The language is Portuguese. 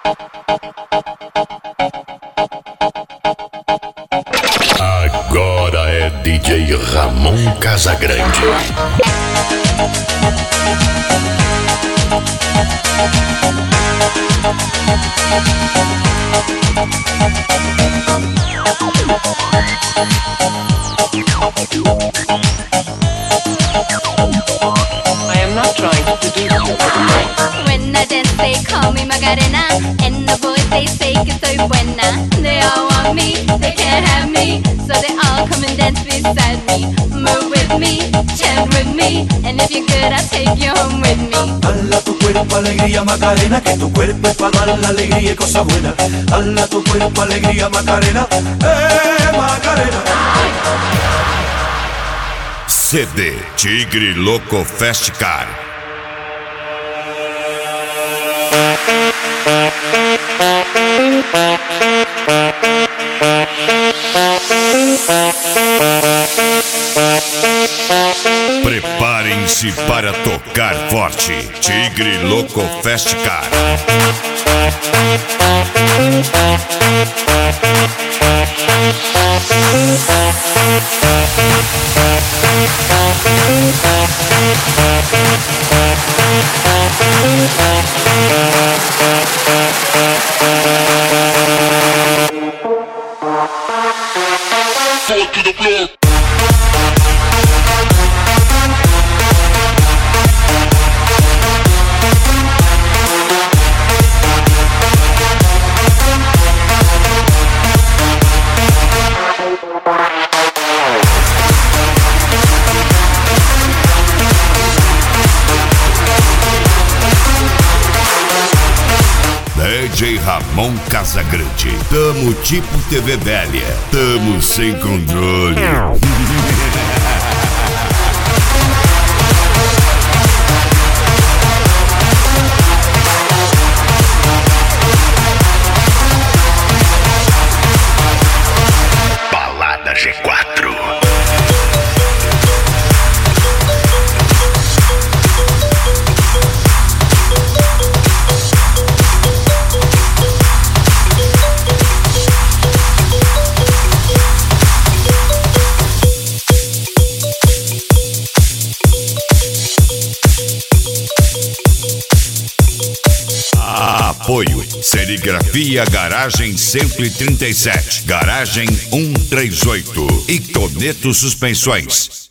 Agora é DJ Ramon Casagrande. I am not trying to seduce you. When I dance they call me Macarena, and the boys they say que soy buena. They all want me, they can't have me, so they all come and dance beside me. Move with me, chant with me, and if you're good I'll take you home with me. Hala tu cuerpo alegría Macarena, que tu cuerpo es para dar la alegría y cosas buenas. Hala tu cuerpo alegría Macarena, Macarena. CD Tigre Louco Fast Car. Preparem-se para tocar forte. Tigre Louco Fast Car. Foot to the floor. DJ Ramon Casagrande. Tamo tipo TV velha. Tamo sem controle. Balada G4. Apoio Serigrafia Garagem 137, Garagem 138 e Toneto Suspensões.